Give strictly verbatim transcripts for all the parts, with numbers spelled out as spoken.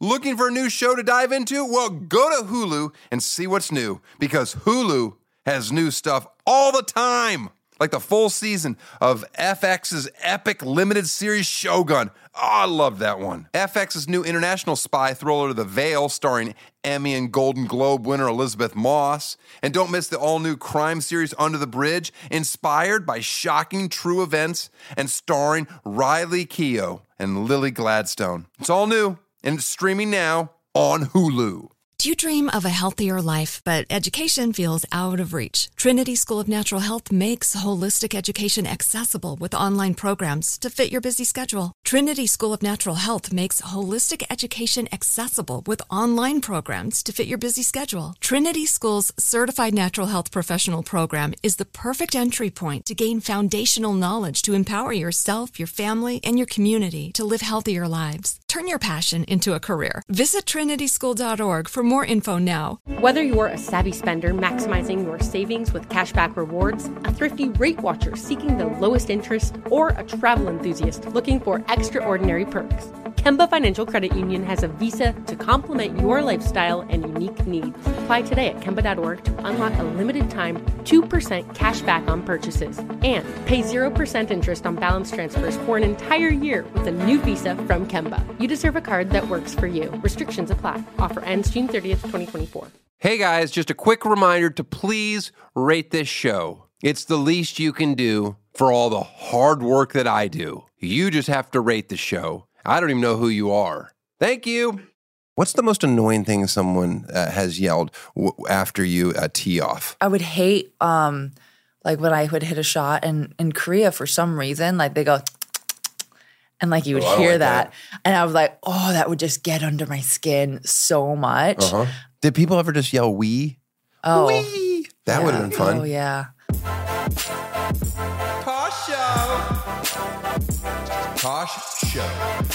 Looking for a new show to dive into? Well, go to Hulu and see what's new, because Hulu has new stuff all the time. Like the full season of F X's epic limited series Shogun. Oh, I love that one. F X's new international spy thriller, The Veil, starring Emmy and Golden Globe winner Elizabeth Moss. And don't miss the all-new crime series Under the Bridge, inspired by shocking true events and starring Riley Keough and Lily Gladstone. It's all new, and it's streaming now on Hulu. Do you dream of a healthier life, but education feels out of reach? Trinity School of Natural Health makes holistic education accessible with online programs to fit your busy schedule. Trinity School of Natural Health makes holistic education accessible with online programs to fit your busy schedule. Trinity School's Certified Natural Health Professional Program is the perfect entry point to gain foundational knowledge to empower yourself, your family, and your community to live healthier lives. Turn your passion into a career. Visit trinity school dot org for more info now. Whether you're a savvy spender maximizing your savings with cashback rewards, a thrifty rate watcher seeking the lowest interest, or a travel enthusiast looking for extraordinary perks, Kemba Financial Credit Union has a visa to complement your lifestyle and unique needs. Apply today at kemba dot org to unlock a limited time two percent cash back on purchases and pay zero percent interest on balance transfers for an entire year with a new visa from Kemba. You deserve a card that works for you. Restrictions apply. Offer ends June thirtieth, twenty twenty-four. Hey guys, just a quick reminder to please rate this show. It's the least you can do for all the hard work that I do. You just have to rate the show. I don't even know who you are. Thank you. What's the most annoying thing someone uh, has yelled w- after you uh, tee off? I would hate, um, like, when I would hit a shot, and in Korea, for some reason, like, they go, and, like, you would oh, hear like that. that. And I was like, oh, that would just get under my skin so much. Uh-huh. Did people ever just yell wee? Oh. Wee! That yeah. would have been fun. Oh, yeah. Tosh Show. Tosh Show.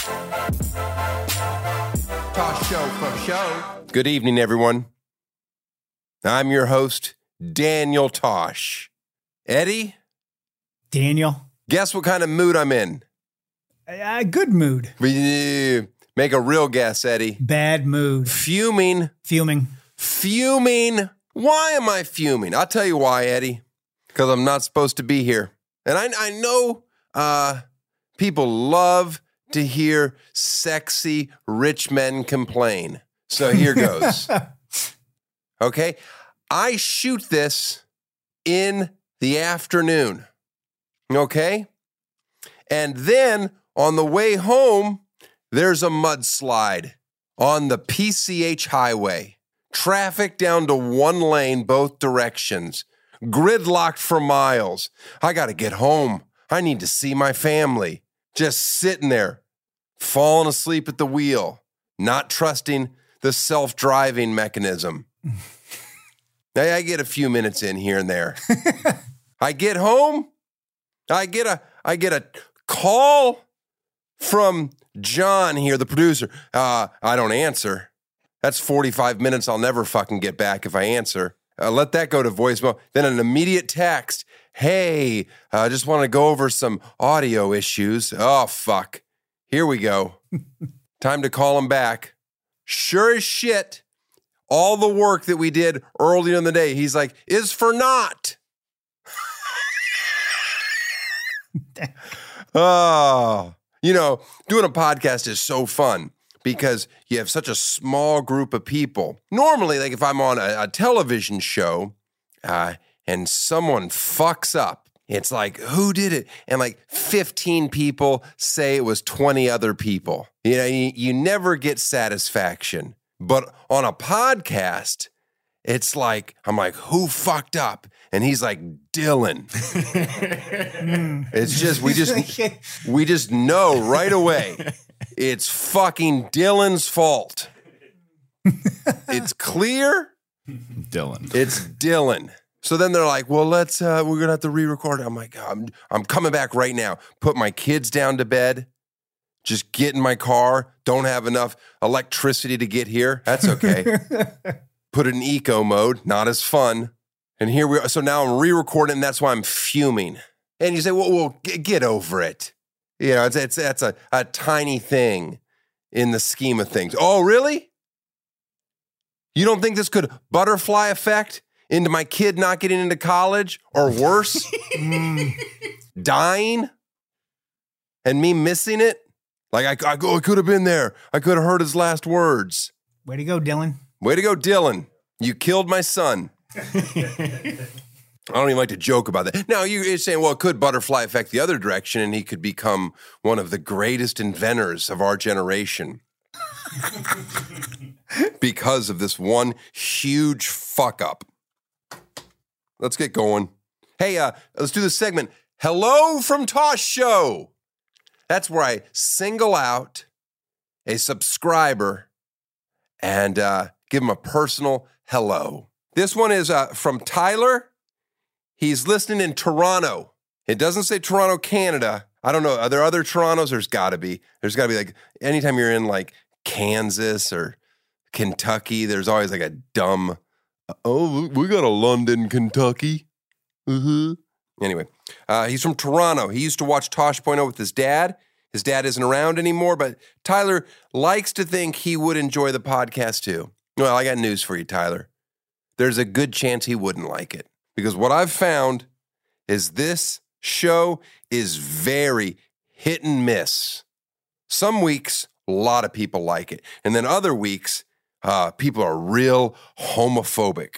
Tosh Show for show. Good evening, everyone. I'm your host, Daniel Tosh. Eddie? Daniel? Guess what kind of mood I'm in? A good mood. Make a real guess, Eddie. Bad mood. Fuming. Fuming. Fuming. Why am I fuming? I'll tell you why, Eddie. Because I'm not supposed to be here. And I, I know uh, people love to hear sexy rich men complain. So here goes. Okay? I shoot this in the afternoon. Okay? And then on the way home, there's a mudslide on the P C H highway. Traffic down to one lane both directions. Gridlocked for miles. I got to get home. I need to see my family. Just sitting there, falling asleep at the wheel, not trusting the self-driving mechanism. I, I get a few minutes in here and there. I get home. I get a I get a call from John here, the producer. Uh, I don't answer. That's forty-five minutes I'll never fucking get back if I answer. Uh, let that go to voicemail. Then an immediate text. Hey, I uh, just want to go over some audio issues. Oh, fuck. Here we go. Time to call him back. Sure as shit, all the work that we did earlier in the day, he's like, is for naught. Oh, you know, doing a podcast is so fun because you have such a small group of people. Normally, like if I'm on a, a television show uh, and someone fucks up, it's like, who did it? And like fifteen people say it was twenty other people. You know, you, you never get satisfaction. But on a podcast, it's like, I'm like, who fucked up? And he's like, Dylan. It's just, we just, we just know right away. It's fucking Dylan's fault. It's clear. Dylan. It's Dylan. So then they're like, well, let's, uh, we're going to have to re-record it. I'm like, I'm, I'm coming back right now. Put my kids down to bed. Just get in my car. Don't have enough electricity to get here. That's okay. Put it in eco mode. Not as fun. And here we are. So now I'm re-recording, and that's why I'm fuming. And you say, well, well g- get over it. You know, it's, it's that's a, a tiny thing. in the scheme of things. Oh, really? You don't think this could butterfly effect into my kid not getting into college or worse? mm. Dying? And me missing it? Like, I, I, I could have been there. I could have heard his last words. Way to go, Dylan. Way to go, Dylan. You killed my son. I don't even like to joke about that. Now, you're saying, well, it could butterfly effect the other direction, and he could become one of the greatest inventors of our generation because of this one huge fuck up. Let's get going. Hey, uh, let's do this segment. Hello from Tosh Show. That's where I single out a subscriber and uh, give him a personal hello. This one is uh, from Tyler. He's listening in Toronto. It doesn't say Toronto, Canada. I don't know. Are there other Torontos? There's got to be. There's got to be like, anytime you're in like Kansas or Kentucky, there's always like a dumb, oh, we got a London, Kentucky. Uh-huh. Anyway, uh, he's from Toronto. He used to watch Tosh point oh with his dad. His dad isn't around anymore, but Tyler likes to think he would enjoy the podcast too. Well, I got news for you, Tyler. There's a good chance he wouldn't like it. Because what I've found is this show is very hit and miss. Some weeks, a lot of people like it. And then other weeks, uh, people are real homophobic.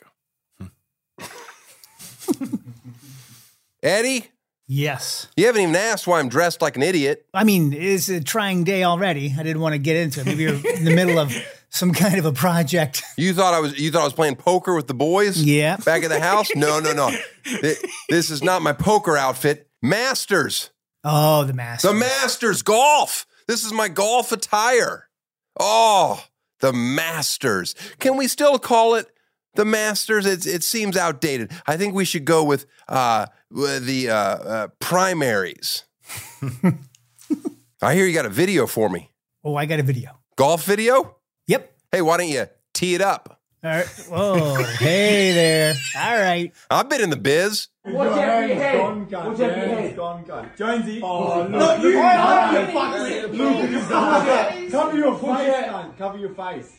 Eddie? Yes. You haven't even asked why I'm dressed like an idiot. I mean, it's a trying day already. I didn't want to get into it. Maybe you're in the middle of some kind of a project. You thought I was you thought I was playing poker with the boys? Yeah. Back at the house? No, no, no. This is not my poker outfit. Masters. Oh, the Masters. The Masters golf. This is my golf attire. Oh, the Masters. Can we still call it the Masters? It, it seems outdated. I think we should go with uh, the uh, uh, primaries. I hear you got a video for me. Oh, I got a video. Golf video? Yep. Hey, why don't you tee it up? All right. Whoa. Hey there. All right. I've been in the biz. What's that head? Gone, gun. What's that James, head? gone, gun. Jonesy. Oh, look. No, you. Oh, Oh, you fuck fuck it. it. Look, you stop it. Cover your Put face, your- gun. Cover your face.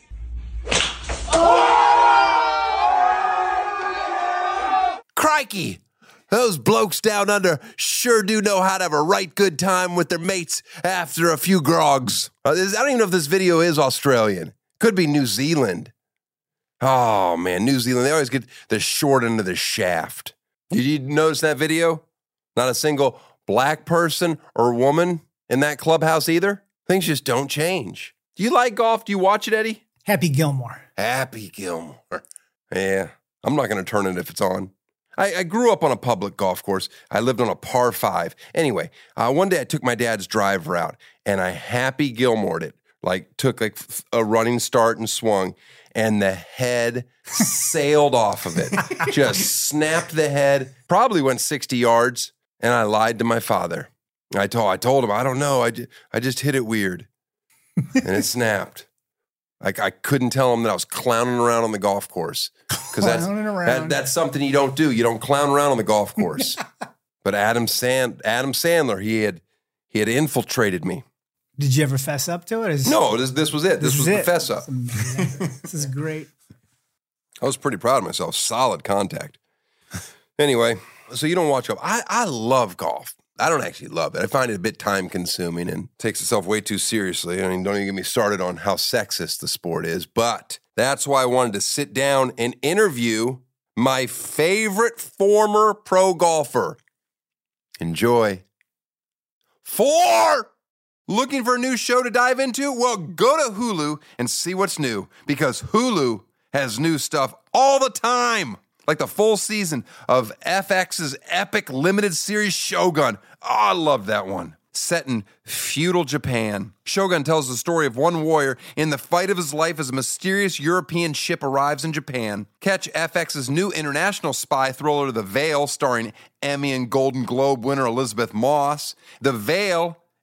Crikey! Those blokes down under sure do know how to have a right good time with their mates after a few grogs. Uh, this- I don't even know if this video is Australian. Could be New Zealand. Oh, man, New Zealand. They always get the short end of the shaft. Did you notice that video? Not a single black person or woman in that clubhouse either? Things just don't change. Do you like golf? Do you watch it, Eddie? Happy Gilmore. Happy Gilmore. Yeah, I'm not going to turn it if it's on. I, I grew up on a public golf course. I lived on a par five. Anyway, uh, one day I took my dad's drive route and I Happy Gilmore'd it. Like took like a running start and swung, and the head sailed off of it. Just snapped the head. Probably went sixty yards, and I lied to my father. I told I told him I don't know. I, ju- I just hit it weird, and it snapped. Like I couldn't tell him that I was clowning around on the golf course because that's Clowning around. that, that's something you don't do. You don't clown around on the golf course. But Adam Sand Adam Sandler, he had he had infiltrated me. Did you ever fess up to it? Is- No, this this was it. This, is was the it. fess up. This is amazing. This is great. I was pretty proud of myself. Solid contact. Anyway, so you don't watch golf. I, I love golf. I don't actually love it. I find it a bit time consuming and takes itself way too seriously. I mean, don't even get me started on how sexist the sport is. But that's why I wanted to sit down and interview my favorite former pro golfer. Enjoy. Four! Looking for a new show to dive into? Well, go to Hulu and see what's new, because Hulu has new stuff all the time. Like the full season of F X's epic limited series Shogun. Oh, I love that one. Set in feudal Japan, Shogun tells the story of one warrior in the fight of his life as a mysterious European ship arrives in Japan. Catch F X's new international spy thriller, The Veil, starring Emmy and Golden Globe winner Elizabeth Moss. The Veil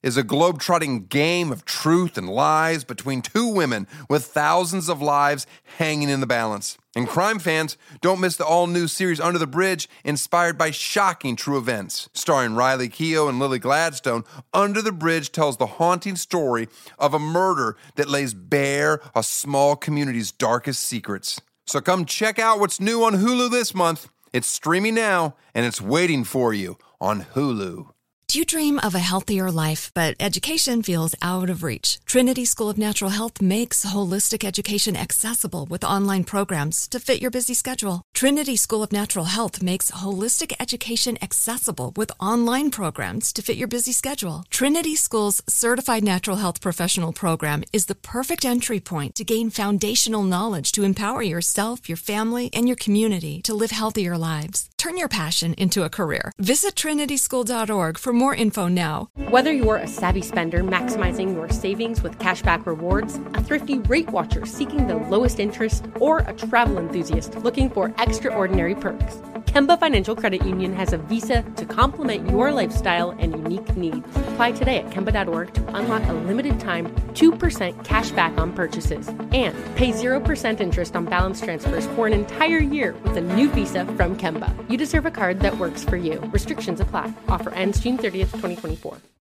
is a globe-trotting game of truth and lies between two women with thousands of lives hanging in the balance. And crime fans, don't miss the all-new series Under the Bridge, inspired by shocking true events. Starring Riley Keough and Lily Gladstone, Under the Bridge tells the haunting story of a murder that lays bare a small community's darkest secrets. So come check out what's new on Hulu this month. It's streaming now, and it's waiting for you on Hulu. Do you dream of a healthier life, but education feels out of reach? Trinity School of Natural Health makes holistic education accessible with online programs to fit your busy schedule. Trinity School of Natural Health makes holistic education accessible with online programs to fit your busy schedule. Trinity School's Certified Natural Health Professional Program is the perfect entry point to gain foundational knowledge to empower yourself, your family, and your community to live healthier lives. Turn your passion into a career. Visit trinity school dot org for more info now. Whether you're a savvy spender maximizing your savings with cashback rewards, a thrifty rate watcher seeking the lowest interest, or a travel enthusiast looking for extraordinary perks, Kemba Financial Credit Union has a visa to complement your lifestyle and unique needs. Apply today at kemba dot org to unlock a limited time two percent cash back on purchases and pay zero percent interest on balance transfers for an entire year with a new visa from Kemba. You deserve a card that works for you. Restrictions apply. Offer ends June thirtieth, twenty twenty-four.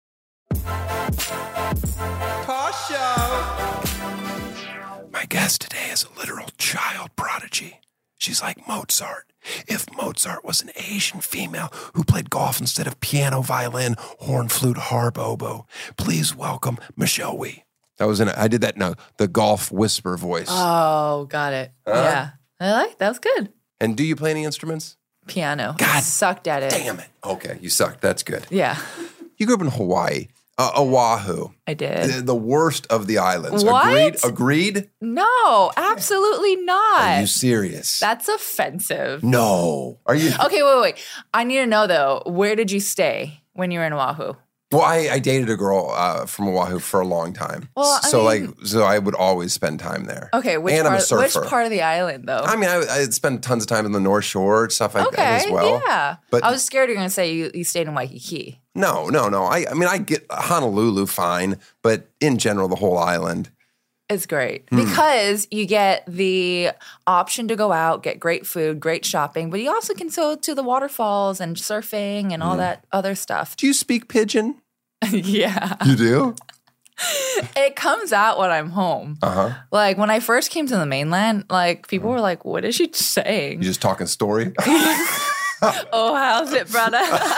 Tasha! My guest today is a literal child prodigy. She's like Mozart. If Mozart was an Asian female who played golf instead of piano, violin, horn, flute, harp, oboe, please welcome Michelle Wie. That was in a, I did that in a, the golf whisper voice. Oh, got it. Huh? Yeah. I like that was good. And do you play any instruments? Piano. God I sucked at it. Damn it. Okay, you sucked. That's good. Yeah. You grew up in Hawaii. Uh, Oahu. I did. The, the worst of the islands. What? Agreed? Agreed? No, absolutely not. Are you serious? That's offensive. No. Are you? Okay, wait, wait, wait. I need to know though, where did you stay when you were in Oahu? Well, I, I dated a girl uh, from Oahu for a long time. Well, I so mean- like, so I would always spend time there. Okay, which and I'm a part, surfer. which part of the island though? I mean, I, I'd spend tons of time in the North Shore, stuff like okay, that as well. yeah. But I was scared you were going to say you, you stayed in Waikiki. no, no, no. I, I mean, I get Honolulu fine, but in general, the whole island. It's great Hmm. because you get the option to go out, get great food, great shopping, but you also can go to the waterfalls and surfing and Hmm. all that other stuff. Do you speak pidgeon? Yeah. You do? It comes out when I'm home. Uh-huh. Like when I first came to the mainland, like people were like, what is she saying? You just talking story? Oh, how's it, brother?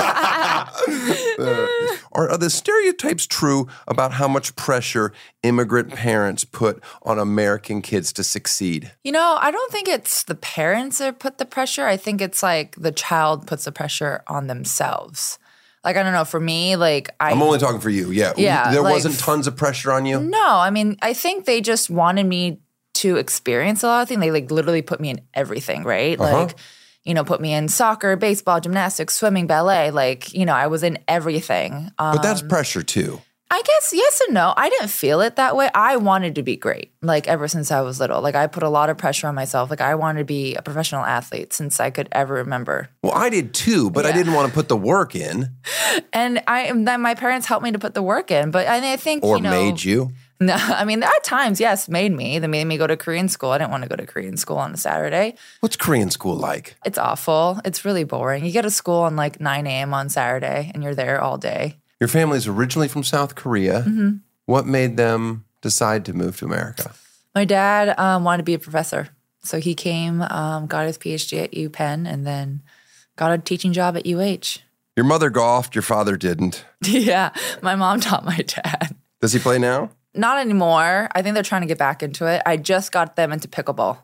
Uh, are, are the stereotypes true about how much pressure immigrant parents put on American kids to succeed? You know, I don't think it's the parents that put the pressure. I think it's like the child puts the pressure on themselves. Like, I don't know, for me, like I I'm only talking for you. Yeah. Yeah, There like- wasn't tons of pressure on you? No, I mean, I think they just wanted me to experience a lot of things. They like literally put me in everything, right? Uh-huh. Like, you know, put me in soccer, baseball, gymnastics, swimming, ballet. Like, you know, I was in everything. Um, But that's pressure too. I guess yes and no. I didn't feel it that way. I wanted to be great, like ever since I was little. Like I put a lot of pressure on myself. Like I wanted to be a professional athlete since I could ever remember. Well, I did too, but I Yeah. didn't want to put the work in. And I then my parents helped me to put the work in. But I, I think Or you know, made you. No, I mean at times, yes, made me. They made me go to Korean school. I didn't want to go to Korean school on a Saturday. What's Korean school like? It's awful. It's really boring. You get to school on like nine a.m. on Saturday, and you're there all day. Your family's originally from South Korea. Mm-hmm. What made them decide to move to America? My dad um, wanted to be a professor. So he came, um, got his P H D at UPenn, and then got a teaching job at U H. Your mother golfed, your father didn't. Yeah, my mom taught my dad. Does he play now? Not anymore. I think they're trying to get back into it. I just got them into pickleball.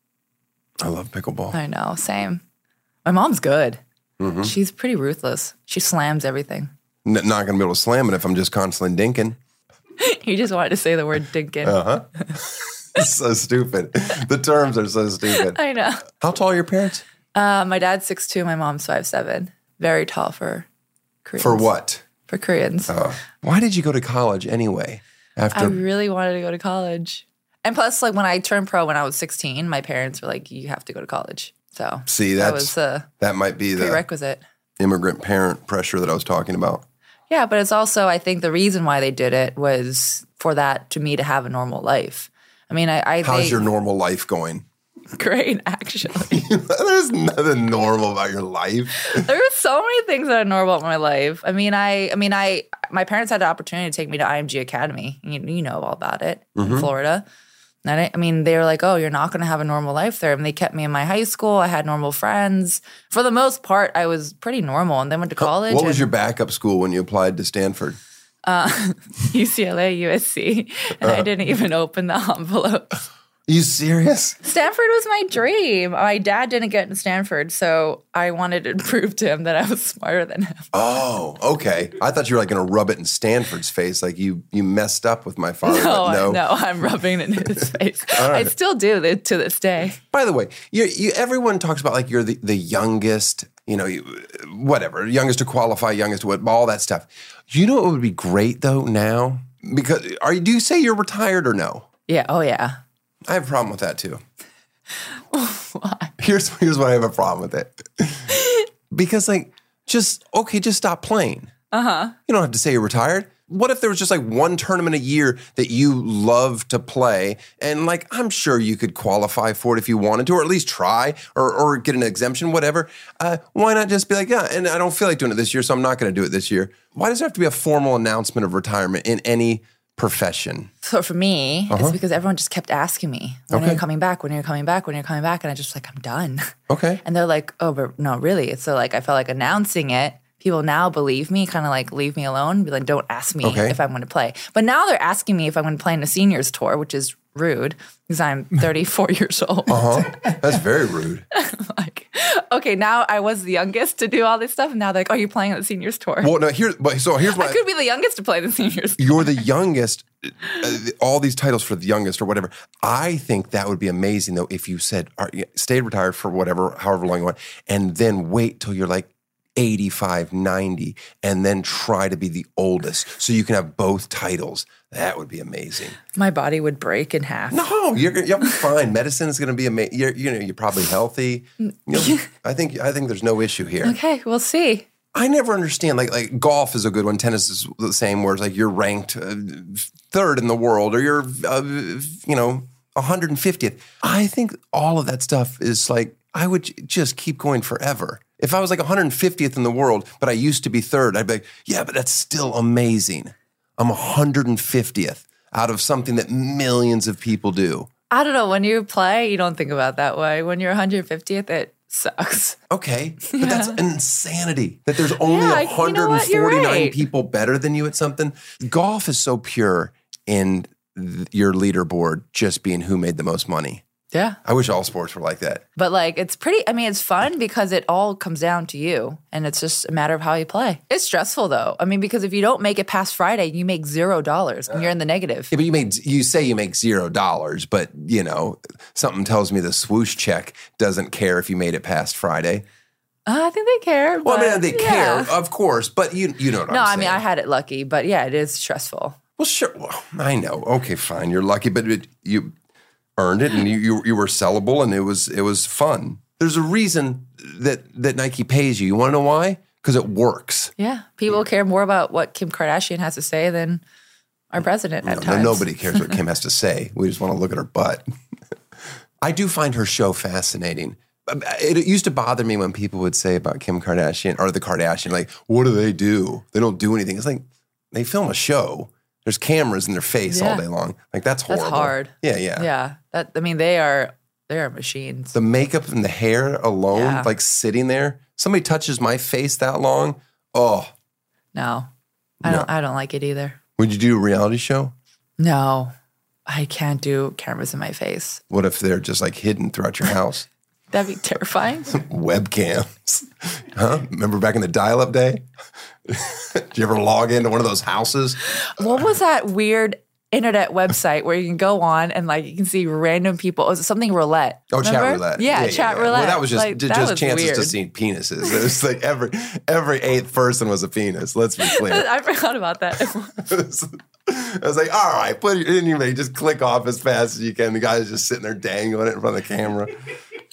I love pickleball. I know, same. My mom's good. Mm-hmm. She's pretty ruthless. She slams everything. N- not going to be able to slam it if I'm just constantly dinking. You just wanted to say the word dinkin. Uh-huh. It's so stupid. The terms are so stupid. I know. How tall are your parents? Uh, my dad's six two, my mom's five seven. Very tall for Koreans. For what? For Koreans. Oh. Why did you go to college anyway? I After really wanted to go to college. And plus, like when I turned pro when I was sixteen, my parents were like, you have to go to college. So See, that that's was a that might be the prerequisite. immigrant parent pressure that I was talking about. Yeah, but it's also, I think the reason why they did it was for that, to me, to have a normal life. I mean, I, I How's think, your normal life going? great, actually. There's nothing normal about your life. There are so many things that are normal about my life. I mean, I, I mean, I, my parents had the opportunity to take me to I M G Academy. You, you know all about it Mm-hmm. in Florida. And I, I mean, they were like, "Oh, you're not going to have a normal life there." And they kept me in my high school. I had normal friends. For the most part, I was pretty normal. And then went to college. What was and, your backup school when you applied to Stanford? U C L A, U S C, and I didn't even open the envelopes. Are you serious? Stanford was my dream. My dad didn't get into Stanford, so I wanted to prove to him that I was smarter than him. Oh, okay. I thought you were like going to rub it in Stanford's face, like you you messed up with my father. No, but no. I, no, I'm rubbing it in his face. All right. I still do th- to this day. By the way, you you everyone talks about like you're the, the youngest, you know, you, whatever, youngest to qualify, youngest to what, all that stuff. You know what would be great though now? Because are you do you say you're retired or no? Yeah. Oh, yeah. I have a problem with that too. Why? Here's here's why I have a problem with it. Because like just okay, just stop playing. Uh-huh. You don't have to say you're retired. What if there was just like one tournament a year that you love to play? And like, I'm sure you could qualify for it if you wanted to, or at least try, or or get an exemption, whatever. Uh, why not just be like, yeah, and I don't feel like doing it this year, so I'm not going to do it this year. Why does there have to be a formal announcement of retirement in any profession? So for me, it's because everyone just kept asking me, when Okay. are you coming back? When are you coming back? When are you coming back? And I just like, I'm done. Okay. And they're like, oh, but no, really? So like, I felt like announcing it, people now believe me, kind of like leave me alone, be like, don't ask me Okay. if I'm going to play. But now they're asking me if I'm going to play in a seniors tour, which is rude because I'm thirty-four years old. Uh-huh. That's very rude. Like, okay, now I was the youngest to do all this stuff, and now they're like, oh, you're playing on the seniors tour. Well, no, here, but so here's I what could be the youngest to play the seniors tour. you're the youngest, uh, all these titles for the youngest or whatever. I think that would be amazing though if you said, all right, stay retired for whatever, however long you want, and then wait till you're like eighty-five, ninety, and then try to be the oldest so you can have both titles. That would be amazing. My body would break in half. No, you're gonna- you'll be fine. Medicine is going to be amazing. You're, you know, you're probably healthy. You know, I think I think there's no issue here. Okay, we'll see. I never understand. Like, like golf is a good one. Tennis is the same. Where it's like you're ranked uh, third in the world, or you're, uh, you know, one hundred fiftieth. I think all of that stuff is like I would j- just keep going forever. If I was like one hundred fiftieth in the world, but I used to be third, I'd be like, yeah, but that's still amazing. I'm one hundred fiftieth out of something that millions of people do. I don't know. When you play, you don't think about it that way. When you're one hundred fiftieth, it sucks. Okay, but that's insanity that there's only Yeah, you know what? You're one hundred forty-nine right. people better than you at something. Golf is so pure in th- your leaderboard just being who made the most money. Yeah. I wish all sports were like that. But like, it's pretty, I mean, it's fun because it all comes down to you and it's just a matter of how you play. It's stressful though. I mean, because if you don't make it past Friday, you make zero dollars and you're in the negative. Yeah, but you made you say you make zero dollars, but you know something tells me the swoosh check doesn't care if you made it past Friday. Uh, I think they care. Well, I but mean they yeah. care, of course, but you you know what No, I'm I saying. mean, I had it lucky, but yeah, it is stressful. Well, sure. Well, I know. Okay, fine. You're lucky, but it, you earned it, and you, you you were sellable, and it was it was fun. There's a reason that that Nike pays you. You want to know why? Because it works. Yeah. People care more about what Kim Kardashian has to say than our president at No, times. nobody cares what Kim has to say. We just want to look at her butt. I do find her show fascinating. It, it used to bother me when people would say about Kim Kardashian or the Kardashian, like, what do they do? They don't do anything. It's like they film a show. There's cameras in their face Yeah. all day long. Like that's That's horrible. hard. Yeah, yeah. Yeah. That, I mean, they are, they are machines. The makeup and the hair alone, Yeah. like sitting there. Somebody touches my face that long. Oh, No, I No. don't, I don't like it either. would you do a reality show? No, I can't do cameras in my face. What if they're just like hidden throughout your house? That'd be terrifying. Webcams. Huh? Remember back in the dial-up day? Did you ever log into one of those houses? What was that weird internet website where you can go on and like you can see random people? Was it something roulette? Oh, chat Remember? roulette. Yeah, chat roulette. Well, that was just Like, ju- that just was chances weird. to see penises. It was like every every eighth person was a penis. Let's be clear. I forgot about that. I was like, all right, put it in. You may just click off as fast as you can. The guy's just sitting there dangling it in front of the camera.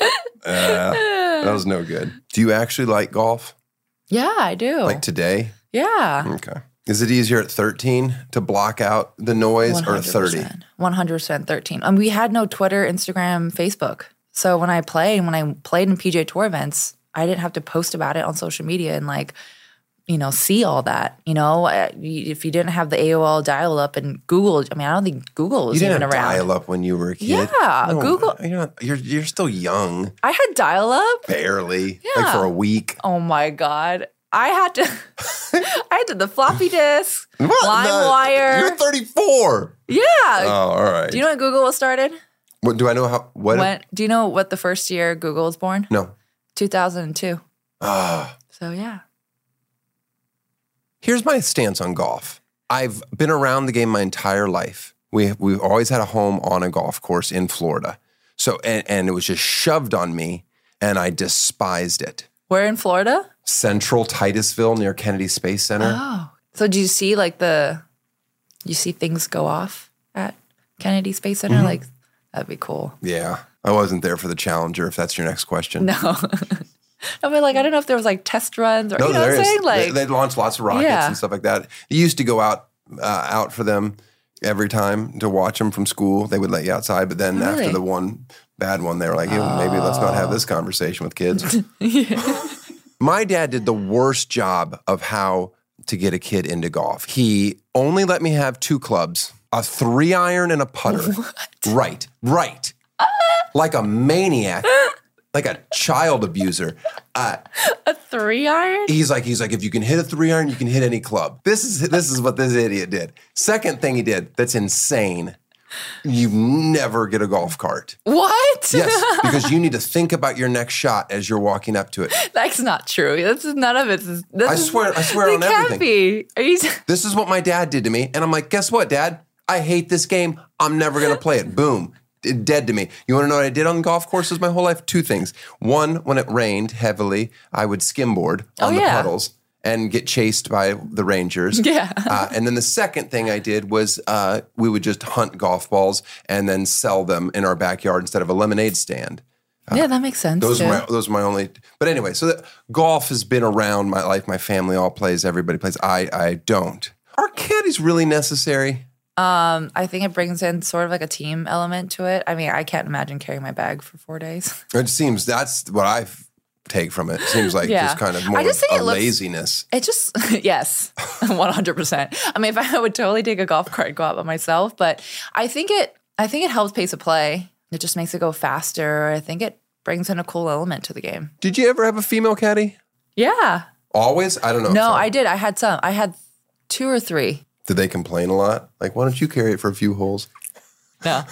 Uh, that was no good. Do you actually like golf? Yeah, I do. Like today? Yeah. Okay. Is it easier at thirteen to block out the noise or at thirty? one hundred percent thirteen. And we had no Twitter, Instagram, Facebook. So when I played, when I played in P G A Tour events, I didn't have to post about it on social media and like, you know, see all that. You know, if you didn't have the A O L dial up and Google, I mean, I don't think Google was you didn't even have around. dial up when you were a kid. Yeah, No, Google. You're, not, you're you're still young, I had dial up. barely, Yeah. like for a week. Oh my God. I had to, I had to the floppy disk, What? LimeWire. You're thirty-four. Yeah. Oh, all right. Do you know when Google was started? What do I know? How? What? When, do you know what the first year Google was born? No. two thousand two. Ah. So yeah. Here's my stance on golf. I've been around the game my entire life. We we've always had a home on a golf course in Florida. So and, and it was just shoved on me, and I despised it. Where in Florida? Central Titusville near Kennedy Space Center. Oh. So do you see like the, you see things go off at Kennedy Space Center? Mm-hmm. Like, that'd be cool. Yeah, I wasn't there for the Challenger. If that's your next question. No. I mean, like, I don't know if there was like test runs or, No, you know what there I'm is. saying? Like, they, they launched lots of rockets Yeah. and stuff like that. They used to go out uh, out for them every time to watch them from school. They would let you outside, but then after Really? the one bad one, they were like, hey, maybe let's not have this conversation with kids. My dad did the worst job of how to get a kid into golf. He only let me have two clubs, a three iron and a putter. What? Right, right. Like a maniac, like a child abuser. Uh, a three iron? He's like, he's like, if you can hit a three iron, you can hit any club. This is this is what this idiot did. Second thing he did that's insane. You never get a golf cart. What? Yes, because you need to think about your next shot as you're walking up to it. That's not true. This is none of it. This I is, swear, I swear it on can't everything. be. Are you? This is what my dad did to me, and I'm like, guess what, Dad? I hate this game. I'm never gonna play it. Boom. It- Dead to me. You want to know what I did on golf courses my whole life? Two things. One, when it rained heavily, I would skimboard on Oh, the yeah. puddles and get chased by the Rangers. Yeah. Uh, and then the second thing I did was uh, we would just hunt golf balls and then sell them in our backyard instead of a lemonade stand. Yeah, that makes sense. Those too. are my those are my only. But anyway, so that, golf has been around my life. My family all plays. Everybody plays. I I don't. Are caddies really necessary? Um, I think it brings in sort of like a team element to it. I mean, I can't imagine carrying my bag for four days. It seems that's what I take from it. It seems like Yeah. just kind of I more just think a it looks- laziness. It just, yes, one hundred percent. I mean, if I would totally take a golf cart and go out by myself, but I think it, I think it helps pace of play. It just makes it go faster. I think it brings in a cool element to the game. Did you ever have a female caddy? Yeah. Always? I don't know. No, Sorry. I did. I had some. I had two or three. Did they complain a lot? Like, why don't you carry it for a few holes? No.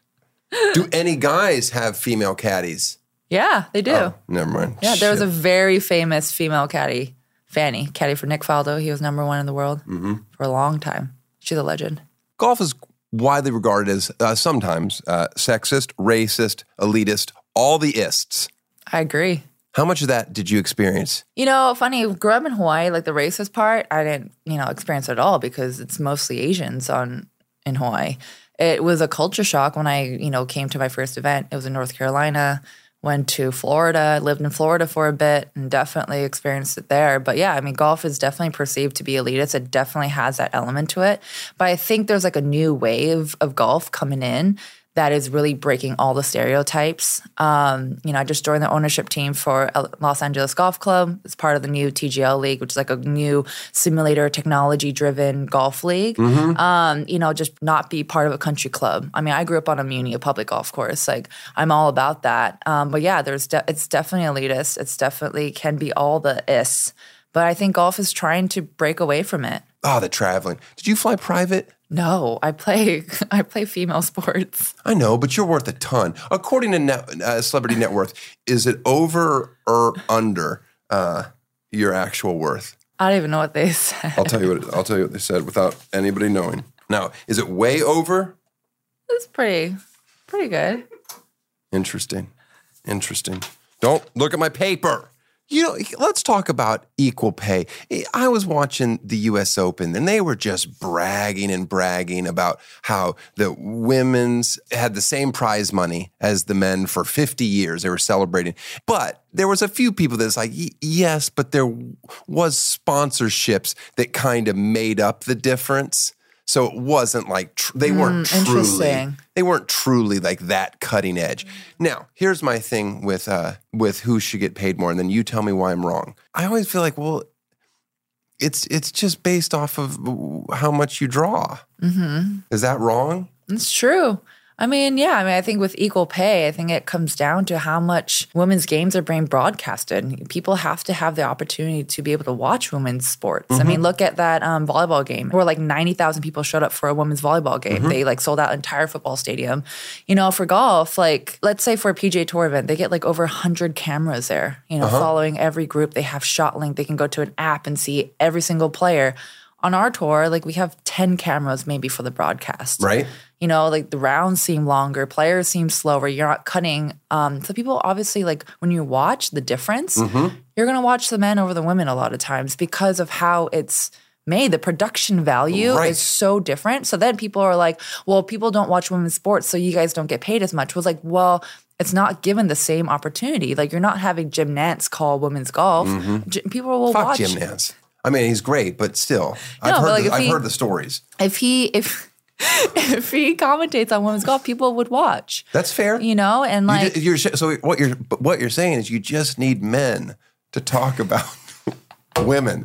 Do any guys have female caddies? Yeah, they do. Oh, never mind. Yeah, there was a Shit. very famous female caddy, Fanny, caddy for Nick Faldo. He was number one in the world Mm-hmm. for a long time. She's a legend. Golf is widely regarded as uh, sometimes uh, sexist, racist, elitist, all the ists. I agree. How much of that did you experience? You know, funny, grew up in Hawaii, like the racist part, I didn't, you know, experience it at all because it's mostly Asians on in Hawaii. It was a culture shock when I, you know, came to my first event. It was in North Carolina, went to Florida, lived in Florida for a bit and definitely experienced it there. But yeah, I mean, golf is definitely perceived to be elitist. It definitely has that element to it. But I think there's like a new wave of golf coming in that is really breaking all the stereotypes. Um, you know, I just joined the ownership team for Los Angeles Golf Club. It's part of the new T G L League, which is like a new simulator technology-driven golf league. Um, you know, just not be part of a country club. I mean, I grew up on a muni, a public golf course. Like, I'm all about that. Um, but yeah, there's de- it's definitely elitist. It's definitely can be all the ists. But I think golf is trying to break away from it. Oh, the traveling. Did you fly private? No, I play I play female sports. I know, but you're worth a ton. According to net, uh, Celebrity Net Worth, is it over or under uh, your actual worth? I don't even know what they said. I'll tell you what I'll tell you what they said without anybody knowing. Now, is it way over? It's pretty, pretty good. Interesting. Interesting. Don't look at my paper. You know, let's talk about equal pay. I was watching the U S Open, and they were just bragging and bragging about how the women's had the same prize money as the men for fifty years. They were celebrating. But there was a few people that's like, yes, but there was sponsorships that kind of made up the difference. So it wasn't like tr- they weren't Mm, truly interesting. they weren't truly like that cutting edge. Now, here's my thing with uh, with who should get paid more, and then you tell me why I'm wrong. I always feel like, well, it's it's just based off of how much you draw. Mm-hmm. Is that wrong? It's true. I mean, yeah, I mean, I think with equal pay, I think it comes down to how much women's games are being broadcasted. People have to have the opportunity to be able to watch women's sports. Mm-hmm. I mean, look at that um, volleyball game where like ninety thousand people showed up for a women's volleyball game. Mm-hmm. They like sold out an entire football stadium. You know, for golf, like let's say for a P G A Tour event, they get like over one hundred cameras there, you know, uh-huh. following every group. They have ShotLink. They can go to an app and see every single player. On our tour, like we have ten cameras maybe for the broadcast. Right. You know, like the rounds seem longer, players seem slower, you're not cutting. Um, so people obviously, like when you watch the difference, mm-hmm. you're going to watch the men over the women a lot of times because of how it's made. The production value right. is so different. So then people are like, well, people don't watch women's sports, so you guys don't get paid as much. It was like, well, it's not given the same opportunity. Like you're not having Jim Nantz call women's golf. Mm-hmm. J- people will Fuck watch. Jim Nantz. I mean, he's great, but still, No, I've, heard, but like the, I've he, heard the stories. If he, if if he commentates on women's golf, people would watch. That's fair. You know, and like you, you're, so what you're what you're saying is you just need men to talk about women,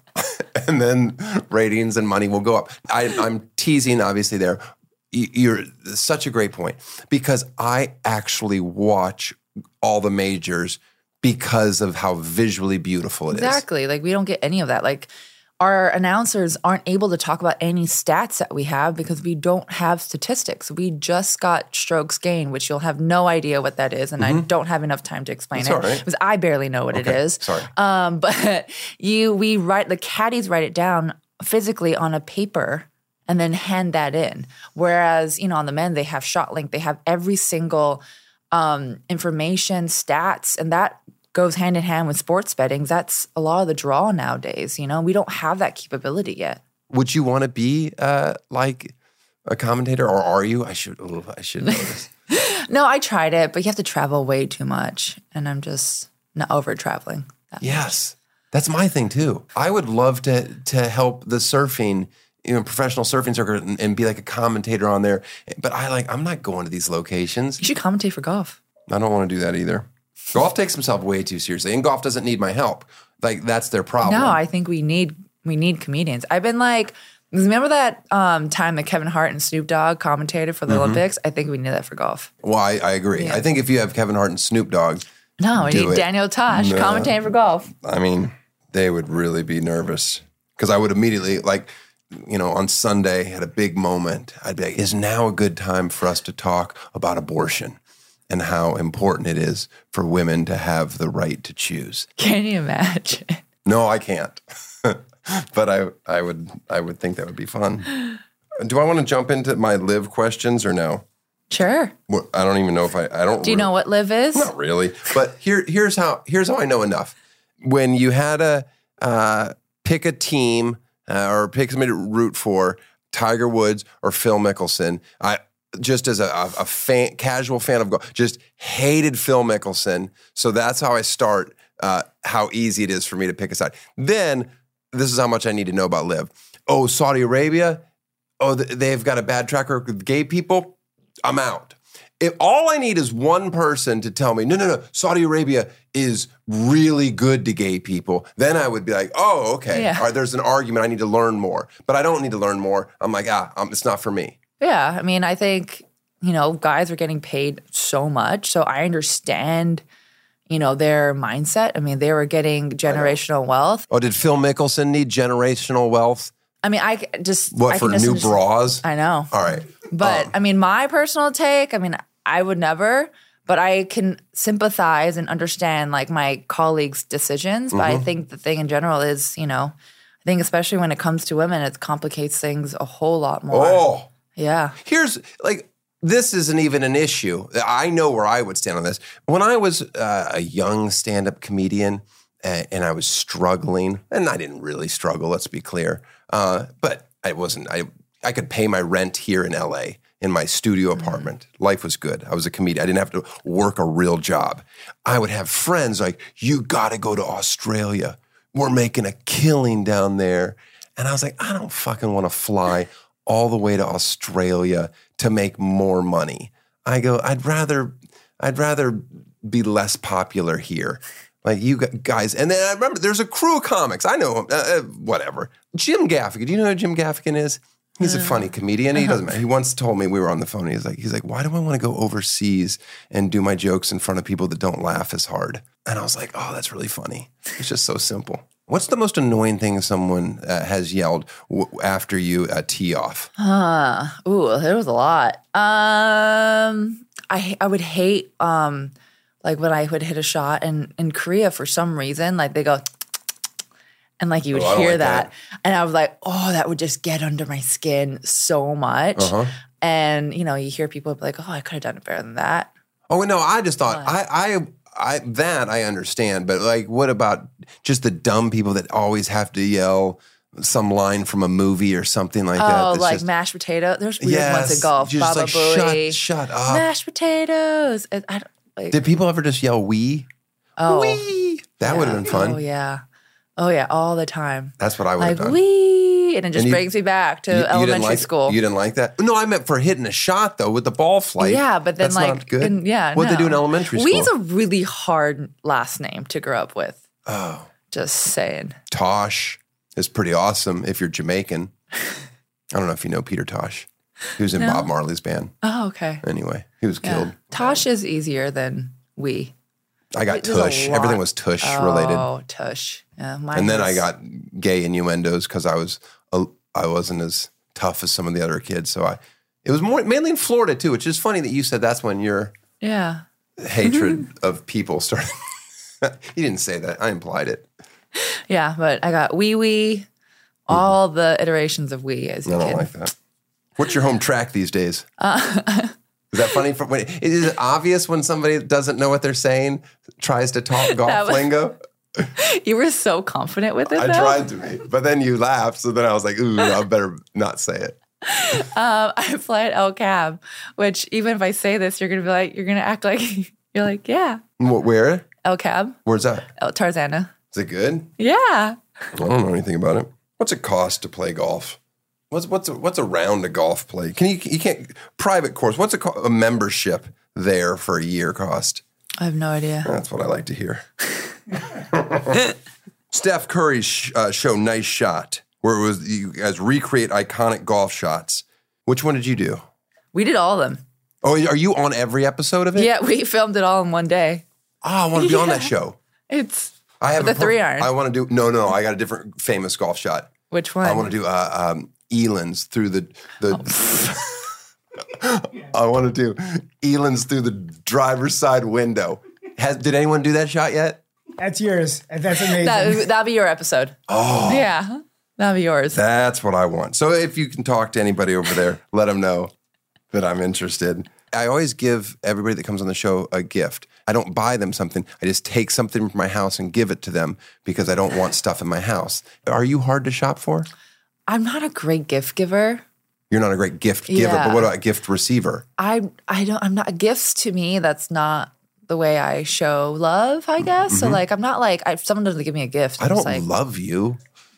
and then ratings and money will go up. I, I'm teasing, obviously. There, you're such a great point because I actually watch all the majors because of how visually beautiful it exactly. is. Exactly. Like we don't get any of that. Like our announcers aren't able to talk about any stats that we have because we don't have statistics. We just got strokes gained, which you'll have no idea what that is. And mm-hmm. I don't have enough time to explain That's it all right. because I barely know what okay. it is. Sorry. Um, but you, we write, the caddies write it down physically on a paper and then hand that in. Whereas, you know, on the men, they have ShotLink. They have every single um, information, stats, and that goes hand in hand with sports betting. That's a lot of the draw nowadays. You know, we don't have that capability yet. Would you want to be uh, like a commentator, or are you? I should. Oh, I should know this. No, I tried it, but you have to travel way too much, and I'm just not over traveling. That yes, much. That's my thing too. I would love to to help the surfing, you know, professional surfing circuit, and, and be like a commentator on there. But I like. I'm not going to these locations. You should commentate for golf. I don't want to do that either. Golf takes himself way too seriously, and golf doesn't need my help. Like that's their problem. No, I think we need we need comedians. I've been like, remember that um, time that Kevin Hart and Snoop Dogg commentated for the mm-hmm. Olympics? I think we need that for golf. Well, I, I agree. Yeah. I think if you have Kevin Hart and Snoop Dogg, no, we need it. Daniel Tosh no. commentating for golf. I mean, they would really be nervous because I would immediately like, you know, on Sunday at a big moment, I'd be like, "Is now a good time for us to talk about abortion?" And how important it is for women to have the right to choose. Can you imagine? No, I can't. But I, I would, I would think that would be fun. Do I want to jump into my live questions or no? Sure. Well, I don't even know if I. I don't. Do you really, know what live is? Not really. But here, here's how. Here's how I know enough. When you had to uh, pick a team uh, or pick somebody to root for, Tiger Woods or Phil Mickelson, I. Just as a, a fan, casual fan of golf, just hated Phil Mickelson. So that's how I start, uh, how easy it is for me to pick a side. Then, this is how much I need to know about live. Oh, Saudi Arabia? Oh, they've got a bad track record with gay people? I'm out. If all I need is one person to tell me, no, no, no, Saudi Arabia is really good to gay people, then I would be like, oh, okay. Yeah. All right, there's an argument. I need to learn more. But I don't need to learn more. I'm like, ah, um, it's not for me. Yeah, I mean, I think, you know, guys are getting paid so much. So I understand, you know, their mindset. I mean, they were getting generational wealth. Oh, did Phil Mickelson need generational wealth? I mean, I just... What, I for just new bras? I know. All right. But, um, I mean, my personal take, I mean, I would never, but I can sympathize and understand, like, my colleagues' decisions. But mm-hmm. I think the thing in general is, you know, I think especially when it comes to women, it complicates things a whole lot more. Oh. Yeah. Here's, like, this isn't even an issue. I know where I would stand on this. When I was uh, a young stand-up comedian and, and I was struggling, and I didn't really struggle, let's be clear. Uh, but I wasn't, I, I could pay my rent here in L A in my studio apartment. Mm. Life was good. I was a comedian. I didn't have to work a real job. I would have friends like, you got to go to Australia. We're making a killing down there. And I was like, I don't fucking want to fly all the way to Australia to make more money. I go, I'd rather, I'd rather be less popular here. Like you guys. And then I remember there's a crew of comics. I know him, uh, whatever. Jim Gaffigan. Do you know who Jim Gaffigan is? He's a funny comedian. He doesn't matter. He once told me, we were on the phone. He's like, he's like, why do I want to go overseas and do my jokes in front of people that don't laugh as hard? And I was like, oh, that's really funny. It's just so simple. What's the most annoying thing someone uh, has yelled w- after you uh, tee off? Uh, ooh, there was a lot. Um, I I would hate um, like when I would hit a shot, and in Korea for some reason, like they go. And like you would oh, hear like that. that. And I was like, oh, that would just get under my skin so much. Uh-huh. And, you know, you hear people be like, oh, I could have done it better than that. Oh, no, I just thought, I, I, I, that I understand. But like, what about just the dumb people that always have to yell some line from a movie or something like oh, that? Oh, like just, mashed potato? There's weird yes, ones in golf. Baba like, Booey. Shut, shut up. Mashed potatoes. I, I don't, like, Did people ever just yell wee? Oh. Wee. That yeah. would have been fun. Oh, yeah. Oh, yeah, all the time. That's what I would have like, done. Wee, and it just and you, brings me back to you, you elementary like, school. You didn't like that? No, I meant for hitting a shot, though, with the ball flight. Yeah, but then That's like, not good. In, yeah, What'd no. they do in elementary school? Wee's a really hard last name to grow up with. Oh. Just saying. Tosh is pretty awesome if you're Jamaican. I don't know if you know Peter Tosh. He was in no. Bob Marley's band. Oh, okay. Anyway, he was killed. Yeah. Tosh is easier than Wee. I got Tush. Everything was Tush oh, related. Oh, Tush. Yeah, and then was... I got gay innuendos because I was a, I wasn't as tough as some of the other kids. So I, it was more mainly in Florida too, which is funny that you said that's when your yeah hatred of people started. You didn't say that. I implied it. Yeah, but I got wee wee, all mm-hmm. the iterations of wee as you I don't kid. like that. What's your home track these days? Uh, Is that funny? For, when, is it obvious when somebody doesn't know what they're saying, tries to talk golf was, lingo? You were so confident with it, I though. tried to be, but then you laughed, so then I was like, ooh, I better not say it. Um, I fly at El Cab, which even if I say this, you're going to be like, you're going to act like, you're like, yeah. Where? El Cab. Where's that? El Tarzana. Is it good? Yeah. I don't know anything about it. What's it cost to play golf? What's what's a, what's a round of golf play? Can you you can't private course? What's a, a membership there for a year cost? I have no idea. That's what I like to hear. Steph Curry's uh, show Nice Shot, where it was you guys recreate iconic golf shots. Which one did you do? We did all of them. Oh, are you on every episode of it? Yeah, we filmed it all in one day. Oh, I want to be yeah. on that show. It's I have the a, three iron. I want to do no, no. I got a different famous golf shot. Which one? I want to do uh, um, Elands through the the. Oh. I want to do Elands through the driver's side window. Has did anyone do that shot yet? That's yours. That's amazing. That, that'll be your episode. Oh, yeah, that'll be yours. That's what I want. So if you can talk to anybody over there, let them know that I'm interested. I always give everybody that comes on the show a gift. I don't buy them something. I just take something from my house and give it to them because I don't want stuff in my house. Are you hard to shop for? I'm not a great gift giver. You're not a great gift giver, yeah. but what about a gift receiver? I I don't. I'm not. Gifts to me, that's not the way I show love, I guess. Mm-hmm. So like, I'm not like I, if someone doesn't give me a gift. I I'm don't like, love you.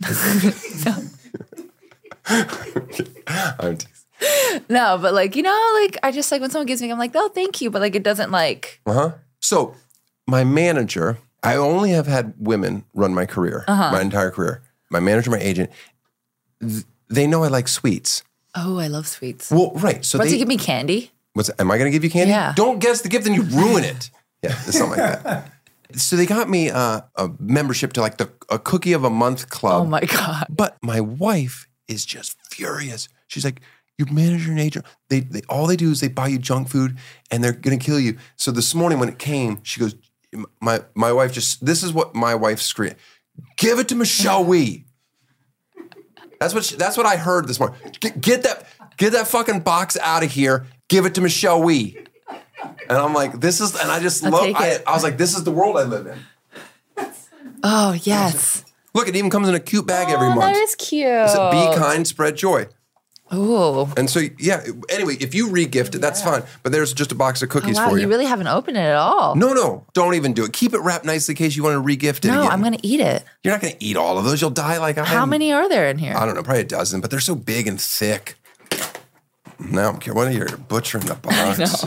I'm teasing. No, but like, you know, like I just like when someone gives me, I'm like, oh, thank you. But like, it doesn't like. Uh-huh. So my manager, I only have had women run my career, uh-huh. my entire career. My manager, my agent, th- they know I like sweets. Oh, I love sweets. Well, right. So What's they he give me candy? What's am I going to give you candy? Yeah. Don't guess the gift, then you ruin it. Yeah, it's something like that. So they got me uh, a membership to like the a cookie of a month club. Oh my God. But my wife is just furious. She's like, your manager and agent, they, they all they do is they buy you junk food and they're going to kill you. So this morning when it came, she goes, my my wife just, this is what my wife screamed. Give it to Michelle Wee. That's what she, that's what I heard this morning. Get, get that get that fucking box out of here. Give it to Michelle Wee. And I'm like, this is, and I just I'll love, take I, it. I was like, this is the world I live in. Oh, yes. Look, it even comes in a cute bag every Oh, month. that is cute. It's a Be Kind, Spread Joy. Ooh. And so, yeah, anyway, if you re-gift it, that's fine. But there's just a box of Oh, cookies wow, for you. you. really haven't opened it at all. No, no, don't even do it. Keep it wrapped nicely in case you want to re-gift it No, again. I'm going to eat it. You're not going to eat all of those. You'll die like I am. How many are there in here? I don't know, probably a dozen, but they're so big and thick. Now I'm curious. What are you butchering the box?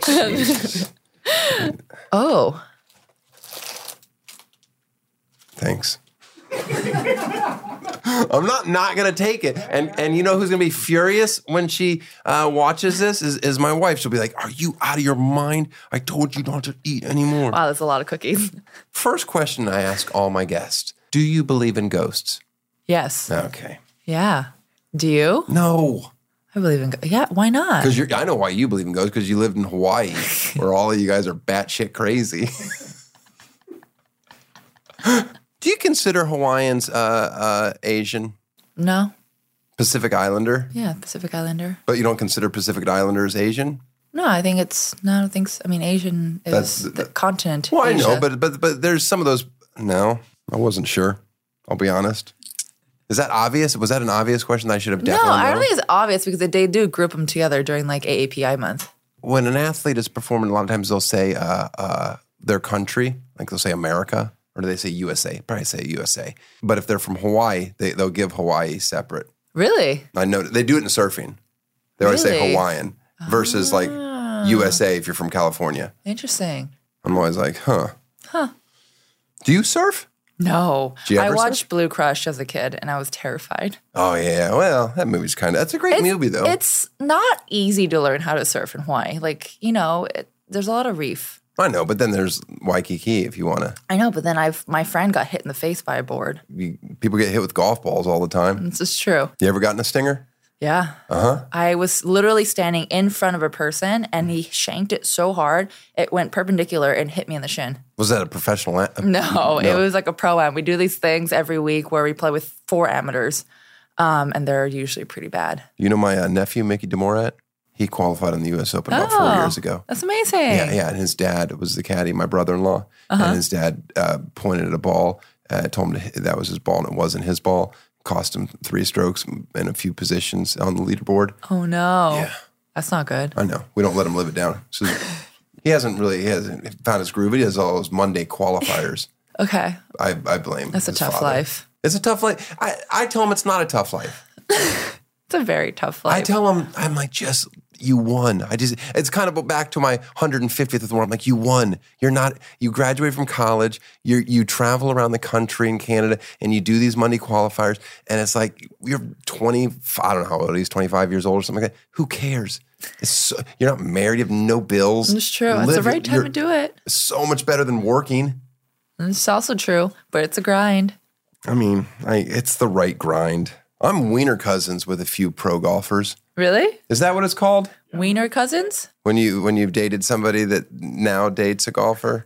Oh. Thanks. I'm not not gonna take it, and and you know who's gonna be furious when she uh, watches this is is my wife. She'll be like, "Are you out of your mind? I told you not to eat anymore." Wow, that's a lot of cookies. First question I ask all my guests: do you believe in ghosts? Yes. Okay. Yeah. Do you? No. I believe in go- Yeah, why not? Because you're I know why you believe in ghosts, because you lived in Hawaii, where all of you guys are batshit crazy. Do you consider Hawaiians uh, uh, Asian? No. Pacific Islander? Yeah, Pacific Islander. But you don't consider Pacific Islanders Asian? No, I think it's no, I don't think so. I mean, Asian is That's- the continent. Well, I Asia. know, but but but there's some of those. No, I wasn't sure. I'll be honest. Is that obvious? Was that an obvious question that I should have No, definitely I don't known? think it's obvious because they do group them together during like A A P I month. When an athlete is performing, a lot of times they'll say uh, uh, their country, like they'll say America, or do they say U S A? Probably say U S A. But if they're from Hawaii, they, they'll give Hawaii separate. Really? I know they do it in surfing. They always say Really? Hawaiian versus like U S A if you're from California. Interesting. I'm always like, huh. Huh. Do you surf? No. Did you I ever watched surf? Blue Crush as a kid and I was terrified. Oh, yeah. Well, that movie's kind of, that's a great It's, movie, though. it's not easy to learn how to surf in Hawaii. Like, you know, it, there's a lot of reef. I know, but then there's Waikiki if you want to. I know, but then I've my friend got hit in the face by a board. People get hit with golf balls all the time. This is true. You ever gotten a stinger? Yeah. Uh-huh. I was literally standing in front of a person and he shanked it so hard, it went perpendicular and hit me in the shin. Was that a professional? a- No, it was like a pro-am. We do these things every week where we play with four amateurs, um, and they're usually pretty bad. You know my uh, nephew, Mickey Demorat? He qualified in the U S Open about four Oh. years ago. That's amazing. Yeah, yeah. And his dad was the caddy, my brother-in-law. Uh-huh. And his dad uh, pointed at a ball, uh, told him to hit, that was his ball, and it wasn't his ball. Cost him three strokes and a few positions on the leaderboard. Oh, no. Yeah. That's not good. I know. We don't let him live it down. So he hasn't really he hasn't found his groove. He has all those Monday qualifiers. Okay. I, I blame That's a his tough father. life. It's a tough life. I, I tell him it's not a tough life. It's a very tough life. I tell him, I'm like, just, you won. I just, it's kind of back to my one hundred fiftieth of the world. I'm like, you won. You're not, you graduate from college, you you travel around the country in Canada, and you do these Monday qualifiers, and it's like, you're twenty, I don't know how old he is, twenty-five years old or something like that. Who cares? It's so, you're not married, you have no bills. It's true. It's the Live- right time you're to do it. So much better than working. And it's also true, but it's a grind. I mean, I, it's the right grind. I'm wiener cousins with a few pro golfers. Really? Is that what it's called? Wiener cousins? When you when you've dated somebody that now dates a golfer?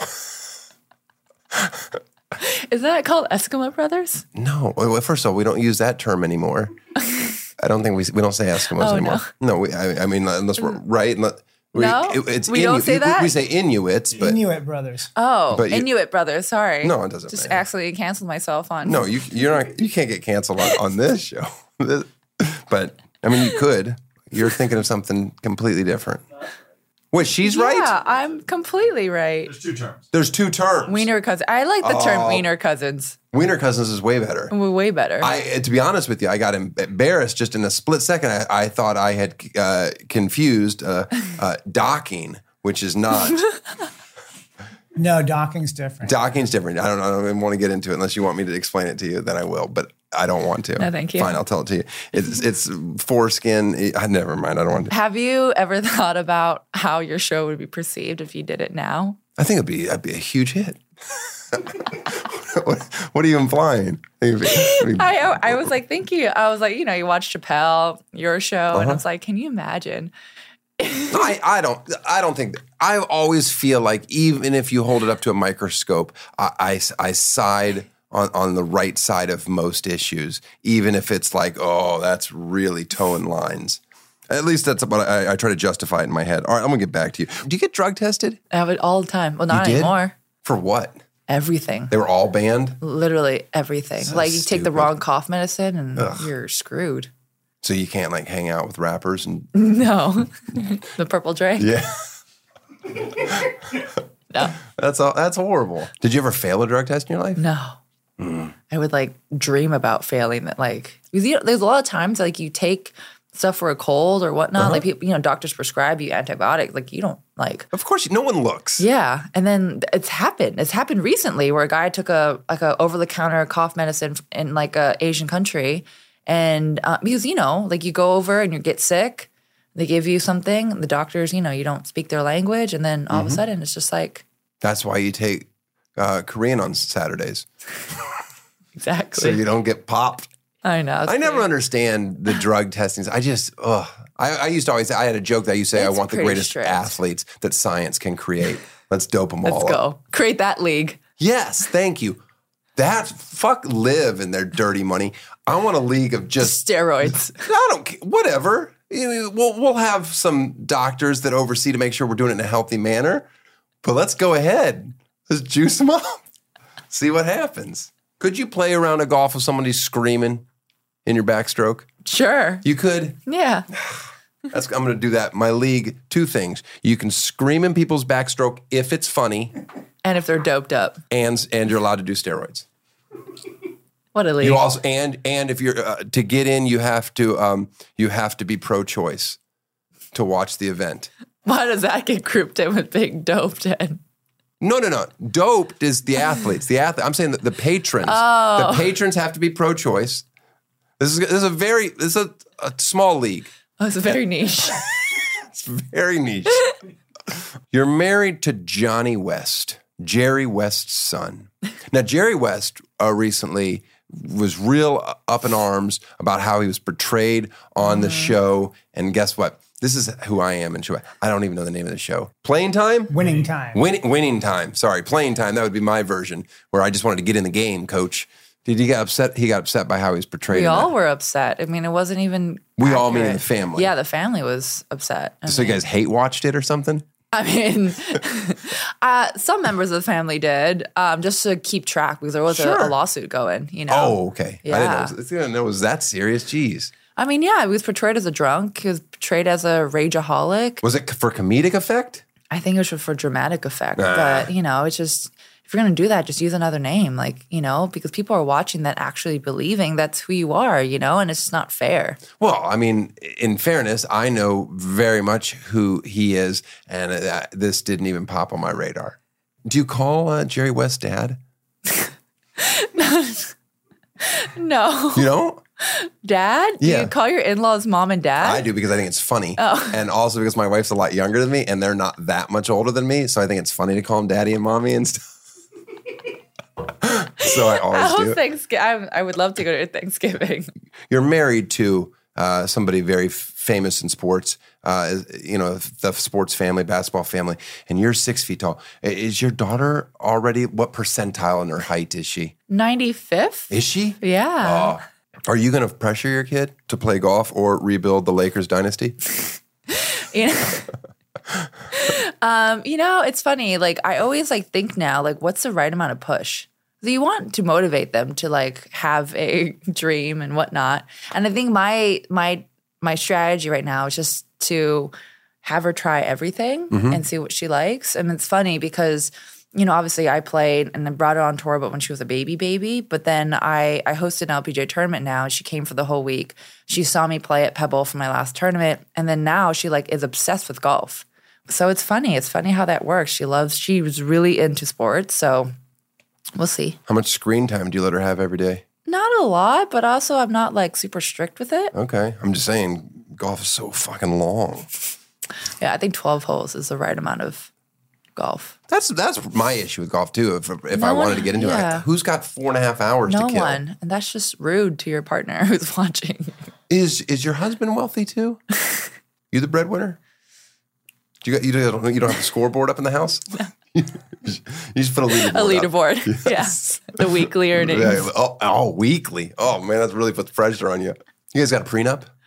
Isn't that called Eskimo brothers? No. Well, first of all, we don't use that term anymore. I don't think we we don't say Eskimos Oh, anymore. No, we, I, I mean unless we're right. We, No? We don't say that? We, we say Inuits, but Inuit brothers. Oh, But you- Inuit brothers. Sorry. No, it doesn't Just matter. accidentally canceled myself on. no, you you're not. You can't get canceled on, on this show. This- but I mean, you could. You're thinking of something completely different. Wait, she's Yeah, right. I'm completely right. There's two terms. There's two terms. Wiener cousins. I like the term Oh. wiener cousins. Wiener cousins is way better. Way way better. I, to be honest with you, I got embarrassed just in a split second. I, I thought I had uh, confused uh, uh, docking, which is not. No, docking's different. Docking's different. I don't, I don't even want to get into it unless you want me to explain it to you. Then I will, but I don't want to. No, thank you. Fine, I'll tell it to you. It's it's foreskin. I never mind. I don't want to. Have you ever thought about how your show would be perceived if you did it now? I think it'd be it'd be a huge hit. what, what are you implying? It'd be- it'd be- I I was like thinking, I was like, you know, you watch Chappelle, your show, Uh-huh. and I was like, can you imagine? I, I don't I don't think I always feel like even if you hold it up to a microscope, I, I, I side on, on the right side of most issues, even if it's like, oh, that's really towing lines. At least that's what I, I try to justify it in my head. All right, I'm gonna get back to you. Do you get drug tested? I have it all the time. Well, not You did? anymore. For what? Everything. They were all banned? Literally everything. So like you take the stupid. wrong cough medicine and Ugh. you're screwed. So you can't like hang out with rappers and No. The purple tray? yeah. No. That's all that's horrible. Did you ever fail a drug test in your life? No. Mm. I would like dream about failing that. Like, because, you know, there's a lot of times like you take stuff for a cold or whatnot. Uh-huh. Like, people, you know, doctors prescribe you antibiotics. Like, you don't like. Of course, no one looks. Yeah, and then it's happened. It's happened recently where a guy took a like a over the counter cough medicine in like a Asian country, and uh, because you know, like you go over and you get sick, they give you something. The doctors, you know, you don't speak their language, and then all Mm-hmm. of a sudden it's just like That's why you take uh, Korean on Saturdays. exactly. So you don't get popped. I know. it's I never crazy. understand the drug testings. I just, ugh. I, I used to always say, I had a joke that I used to say, It's I want the pretty greatest strict. athletes that science can create. Let's dope them all Let's up. go create that league. Yes, thank you. That, fuck Live and their dirty money. I want a league of just, Steroids. I don't care, whatever. You know, We'll, we'll have some doctors that oversee to make sure we're doing it in a healthy manner. But let's go ahead. Let's juice them up. See what happens. Could you play around a golf with somebody screaming in your backstroke? Sure. You could. Yeah. That's, I'm going to do that. My league, two things. You can scream in people's backstroke if it's funny, And if they're doped up, and and you're allowed to do steroids. what a league. You also and and if you're uh, to get in, you have to um you have to be pro-choice to watch the event. Why does that get grouped in with being doped in? No, no, no. Doped is the athletes. The athlete. I'm saying that the patrons. Oh. The patrons have to be pro-choice. This is this is a very this is a, a small league. Oh, it's very niche. It's very niche. You're married to Johnny West, Jerry West's son. Now, Jerry West uh, recently was real up in arms about how he was portrayed on the show. And guess what? This is who I am in show. I don't even know the name of the show. Playing Time? Winning time. Win- winning Time. Sorry, Playing Time. That would be my version where I just wanted to get in the game, coach. Did he get upset? He got upset by how he was portrayed. We in all that. were upset. I mean, it wasn't even. We all mean accurate. the family. Yeah, the family was upset. I So you mean- guys hate watched it or something? I mean, uh, some members of the family did, um, just to keep track because there was a, Sure. a lawsuit going. You know. Oh, okay. I Yeah. didn't know, it was, I didn't know it was that serious. Jeez. I mean, yeah, he was portrayed as a drunk. He was portrayed as a rageaholic. Was it for comedic effect? I think it was for dramatic effect. Ah. But you know, it's just if you're gonna do that, just use another name, like you know, because people are watching that actually believing that's who you are, you know, and it's just not fair. Well, I mean, in fairness, I know very much who he is, and uh, this didn't even pop on my radar. Do you call uh, Jerry West dad? No, You don't? dad. Do Yeah. you call your in-laws mom and dad? I do because I think it's funny. Oh. And also because my wife's a lot younger than me, and they're not that much older than me. So I think it's funny to call them daddy and mommy and stuff. So I always Oh, do. Thanksgiving. I would love to go to Thanksgiving. You're married to uh, somebody very f- famous in sports, uh, you know, the sports family, basketball family, and you're six feet tall. I- Is your daughter already, what percentile in her height is she? ninety-fifth? Is she? Yeah. Oh. Are you going to pressure your kid to play golf or rebuild the Lakers dynasty? You know? um, you know, it's funny. Like I always like think now, like, what's the right amount of push? So you want to motivate them to like have a dream and whatnot. And I think my my my strategy right now is just to have her try everything and see what she likes. And it's funny because, you know, obviously I played and I brought her on tour, but when she was a baby baby. But then I I hosted an L P G A tournament now. And she came for the whole week. She saw me play at Pebble for my last tournament. And then now she like is obsessed with golf. So it's funny. It's funny how that works. She loves, she was really into sports. So we'll see. How much screen time do you let her have every day? Not a lot, but also I'm not like super strict with it. Okay. I'm just saying, golf is so fucking long. Yeah, I think twelve holes is the right amount of golf. That's that's my issue with golf too. If if No I one- wanted to get into it, yeah. I- who's got four and a half hours No to kill? one. And that's just rude to your partner who's watching. Is is your husband wealthy too? You the breadwinner? Do you got you don't you don't have the scoreboard up in the house? you just put a leaderboard. A up. leaderboard. Yes. Yeah. The weekly earnings. Yeah, oh, oh, weekly. Oh man, that's really put the pressure on you. You guys got a prenup?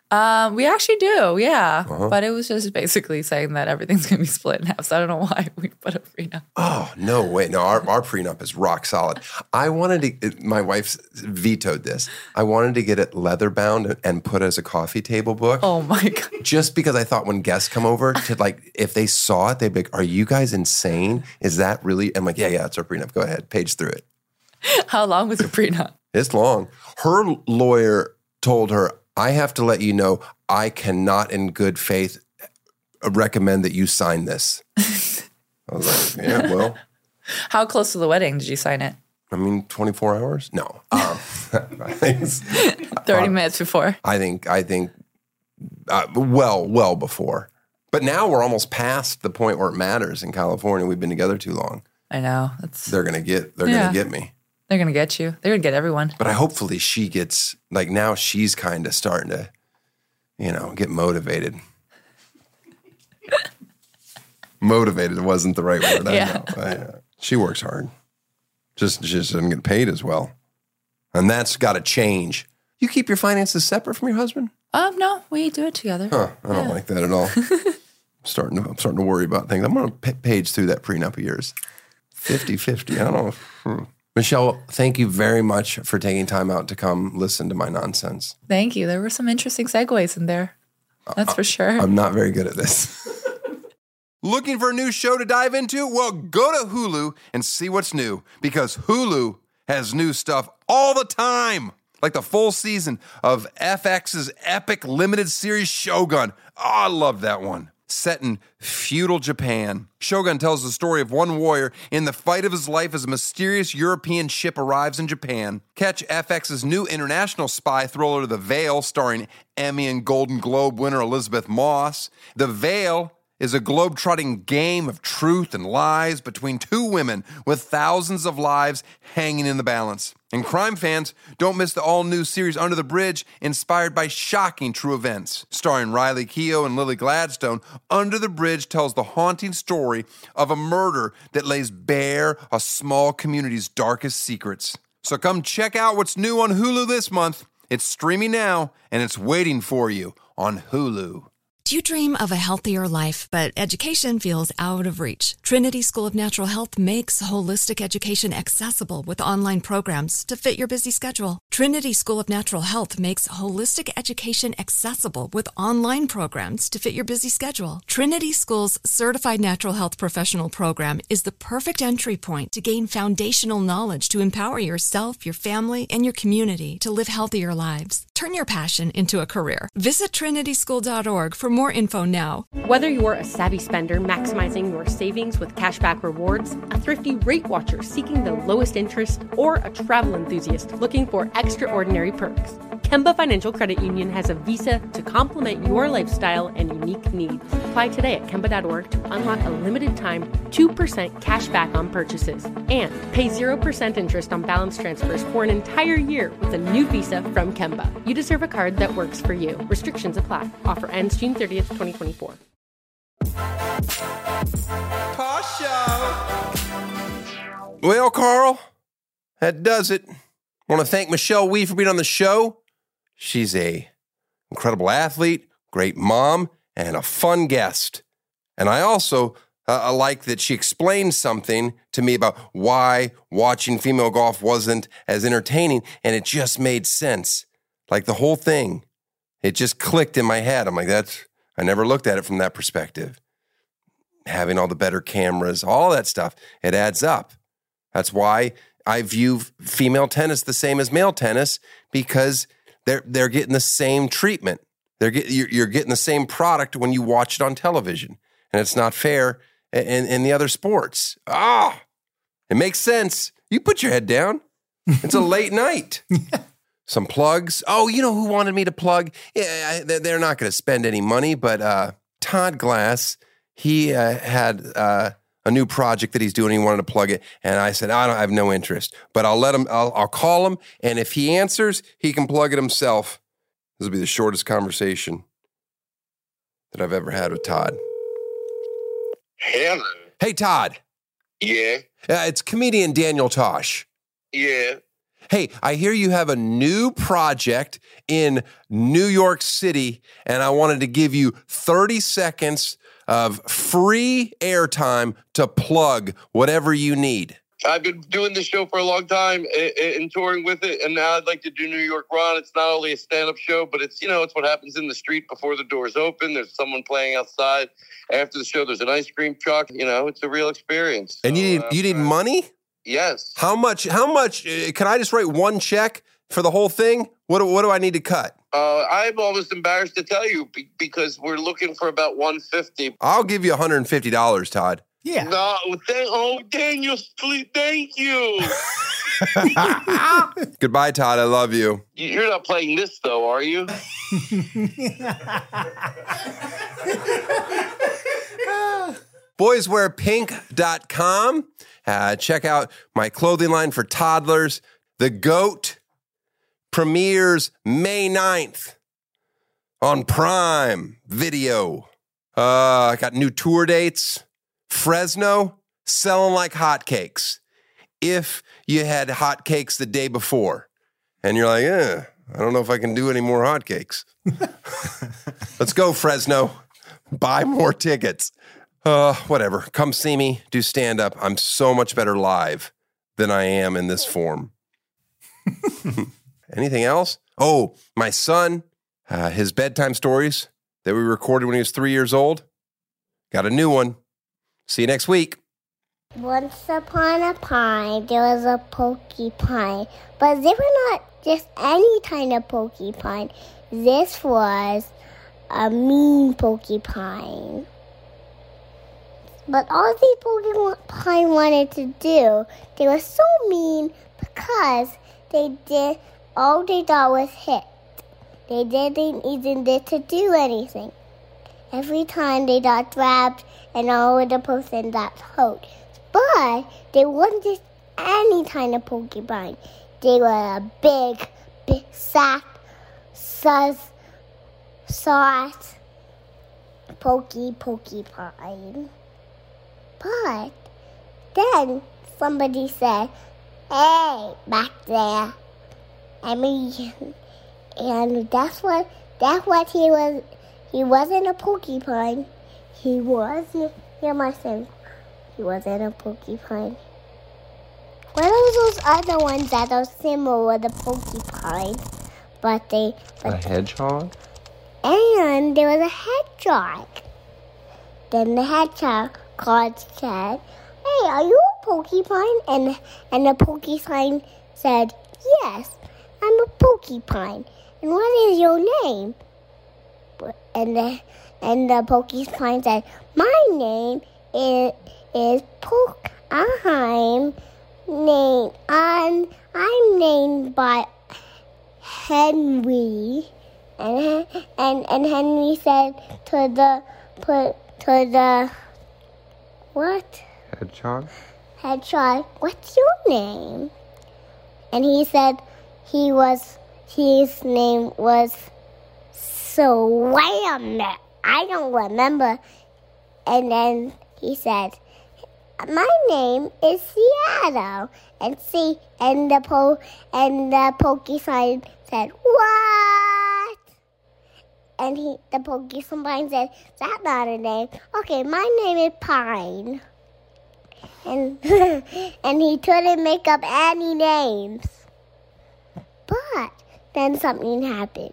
Um, we actually do, yeah. Uh-huh. But it was just basically saying that everything's going to be split in half. So I don't know why we put a prenup. Oh, no, wait. No, our, our prenup is rock solid. I wanted to, my wife vetoed this. I wanted to get it leather bound and put as a coffee table book. Oh my God. Just because I thought when guests come over to like, if they saw it, they'd be like, are you guys insane? Is that really? I'm like, yeah, yeah, it's our prenup. Go ahead, page through it. How long was your prenup? It's long. Her lawyer told her, I have to let you know I cannot in good faith recommend that you sign this. I was like, yeah, well. How close to the wedding did you sign it? I mean, twenty-four hours? No. Um, I think it's, thirty minutes before? I think, I think, uh, well, well before. But now we're almost past the point where it matters in California. We've been together too long. I know. That's, They're going to get, they're Yeah. going to get me. they're going to get you. They're going to get everyone. But I hopefully she gets, like now she's kind of starting to, you know, get motivated. Motivated wasn't the right word. I Yeah. know. I, uh, she works hard. Just, just doesn't get paid as well. And that's got to change. You keep your finances separate from your husband? Um, no, we do it together. Huh. I don't like that at all. I'm starting to, I'm starting to worry about things. I'm going to page through that prenup of yours. fifty-fifty. I don't know. Hmm. Michelle, thank you very much for taking time out to come listen to my nonsense. Thank you. There were some interesting segues in there. That's for sure. I'm not very good at this. Looking for a new show to dive into? Well, go to Hulu and see what's new, because Hulu has new stuff all the time. Like the full season of F X's epic limited series Shogun. Oh, I love that one. Set in feudal Japan, Shogun tells the story of one warrior in the fight of his life as a mysterious European ship arrives in Japan. Catch F X's new international spy thriller, The Veil, starring Emmy and Golden Globe winner Elizabeth Moss. The Veil is a globe-trotting game of truth and lies between two women with thousands of lives hanging in the balance. And crime fans, don't miss the all-new series Under the Bridge, inspired by shocking true events. Starring Riley Keough and Lily Gladstone, Under the Bridge tells the haunting story of a murder that lays bare a small community's darkest secrets. So come check out what's new on Hulu this month. It's streaming now, and it's waiting for you on Hulu. Do you dream of a healthier life, but education feels out of reach? Trinity School of Natural Health makes holistic education accessible with online programs to fit your busy schedule. Trinity School of Natural Health makes holistic education accessible with online programs to fit your busy schedule. Trinity School's Certified Natural Health Professional Program is the perfect entry point to gain foundational knowledge to empower yourself, your family, and your community to live healthier lives. Turn your passion into a career. Visit trinity school dot org for more info now. Whether you're a savvy spender maximizing your savings with cashback rewards, a thrifty rate watcher seeking the lowest interest, or a travel enthusiast looking for extraordinary perks, Kemba Financial Credit Union has a visa to complement your lifestyle and unique needs. Apply today at kemba dot org to unlock a limited time two percent cash back on purchases and pay zero percent interest on balance transfers for an entire year with a new visa from Kemba. You deserve a card that works for you. Restrictions apply. Offer ends June thirtieth, twenty twenty-four. Tasha! Well, Carl, that does it. I want to thank Michelle Wie for being on the show. She's a incredible athlete, great mom, and a fun guest. And I also uh, like that she explained something to me about why watching female golf wasn't as entertaining, and it just made sense. Like the whole thing, it just clicked in my head. I'm like, that's, I never looked at it from that perspective. Having all the better cameras, all that stuff, it adds up. That's why I view female tennis the same as male tennis, because they're they're getting the same treatment. They're get, you're, you're getting the same product when you watch it on television, and it's not fair in, in the other sports. Ah, it makes sense. You put your head down. It's a late night. Some plugs. Oh, you know who wanted me to plug? Yeah, I, they're not going to spend any money, but uh, Todd Glass, he uh, had uh, a new project that he's doing. He wanted to plug it, and I said, I don't I have no interest, but I'll let him. I'll, I'll call him, and if he answers, he can plug it himself. This will be the shortest conversation that I've ever had with Todd. Hello. Hey, Todd. Yeah. Uh, it's comedian Daniel Tosh. Yeah. Hey, I hear you have a new project in New York City, and I wanted to give you thirty seconds of free airtime to plug whatever you need. I've been doing this show for a long time and, and touring with it, and now I'd like to do New York Ron. It's not only a stand-up show, but it's, you know, it's what happens in the street before the doors open. There's someone playing outside. After the show, there's an ice cream truck. You know, it's a real experience. And so, you need uh, you need money? Yes. How much? How much? Uh, can I just write one check for the whole thing? What do, what do I need to cut? Uh, I'm almost embarrassed to tell you be- because we're looking for about one hundred fifty dollars. I'll give you one hundred fifty dollars, Todd. Yeah. No, thank, oh, Daniel, please, thank you. Goodbye, Todd. I love you. You're not playing this, though, are you? boys wear pink dot com. Uh, check out my clothing line for toddlers. The GOAT premieres May ninth on Prime Video. Uh, I got new tour dates. Fresno, selling like hotcakes. If you had hotcakes the day before and you're like, eh, I don't know if I can do any more hotcakes. Let's go, Fresno. Buy more tickets. Uh, whatever. Come see me. Do stand up. I'm so much better live than I am in this form. Anything else? Oh, my son, uh, his bedtime stories that we recorded when he was three years old. Got a new one. See you next week. Once upon a time, there was a porcupine, but they were not just any kind of porcupine. This was a mean porcupine. But all the porcupine wanted to do, they were so mean because they did all they thought was hit. They didn't even get to do anything. Every time they got grabbed and all the person got hurt. But they weren't just any kind of porcupine. They were a big, big sack, sus, sauce, pokey, porcupine. But then somebody said, hey, back there. I mean, and that's what, that's what he was. He wasn't a porcupine. He was, hear my son. He wasn't a porcupine. What are those other ones that are similar to porcupine? But they... But a hedgehog? And there was a hedgehog. Then the hedgehog said, hey, are you a porcupine? And, and the porcupine said, yes, I'm a porcupine. And what is your name? And the, and the porcupine said, my name is... is pork. I'm named. I'm I'm named by Henry, and and and Henry said to the put to the what Hedgehog. Hedgehog. What's your name? And he said he was his name was Swam. I don't remember. And then he said, my name is Seattle. And see, and the po and the porcupine said, what? And he, the porcupine said, that's not a name. Okay, my name is Pine. And and he couldn't make up any names. But then something happened.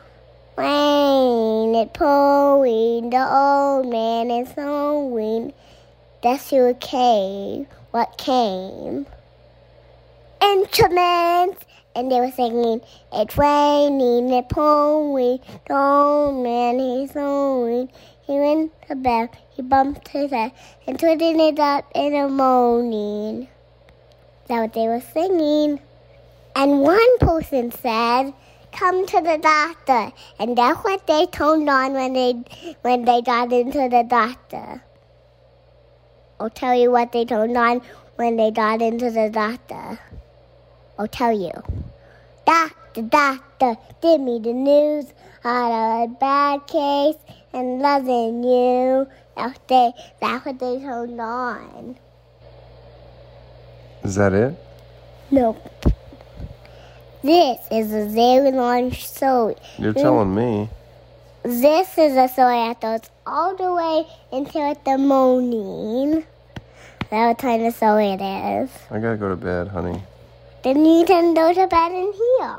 Rain it pouring, the old man is sewing. That's who came. What came? Instruments! And they were singing, it's raining, it's pouring, the old man is sewing. He went to bed, he bumped his head, and twisted it up in the morning. That's what they were singing. And one person said, come to the doctor. And that's what they turned on when they when they got into the doctor. I'll tell you what they turned on when they got into the doctor. I'll tell you. Doctor, doctor, give me the news. I had a bad case and loving you. That's, they, that's what they turned on. Is that it? Nope. This is a very long story. You're telling me. This is a story that goes all the way until the morning. That's what kind of story it is. I gotta go to bed, honey. Then you can go to bed in here.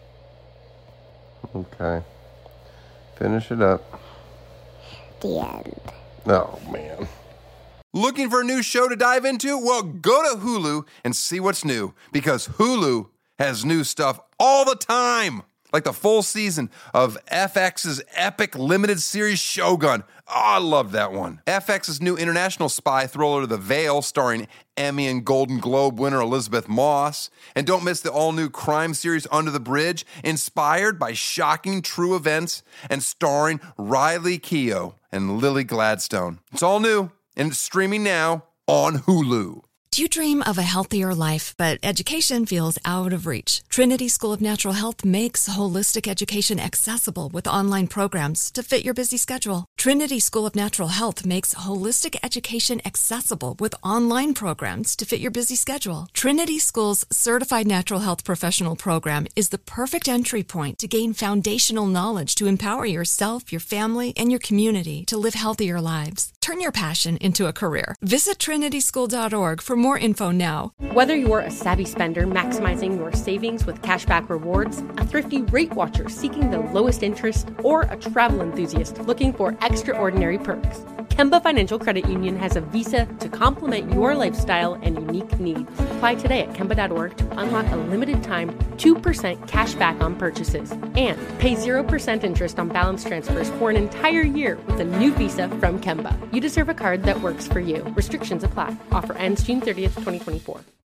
Okay. Finish it up. The end. Oh, man. Looking for a new show to dive into? Well, go to Hulu and see what's new, because Hulu has new stuff all the time. Like the full season of F X's epic limited series Shogun. Oh, I love that one. F X's new international spy thriller The Veil, starring Emmy and Golden Globe winner Elizabeth Moss. And don't miss the all-new crime series Under the Bridge, inspired by shocking true events and starring Riley Keough and Lily Gladstone. It's all new, and it's streaming now on Hulu. Do you dream of a healthier life, but education feels out of reach? Trinity School of Natural Health makes holistic education accessible with online programs to fit your busy schedule. Trinity School of Natural Health makes holistic education accessible with online programs to fit your busy schedule. Trinity School's Certified Natural Health Professional Program is the perfect entry point to gain foundational knowledge to empower yourself, your family, and your community to live healthier lives. Turn your passion into a career. Visit trinity school dot org for more info now. Whether you're a savvy spender maximizing your savings with cashback rewards, a thrifty rate watcher seeking the lowest interest, or a travel enthusiast looking for extraordinary perks, Kemba Financial Credit Union has a visa to complement your lifestyle and unique needs. Apply today at kemba dot org to unlock a limited time two percent cash back on purchases and pay zero percent interest on balance transfers for an entire year with a new visa from Kemba. You deserve a card that works for you. Restrictions apply. Offer ends June thirtieth, twenty twenty-four.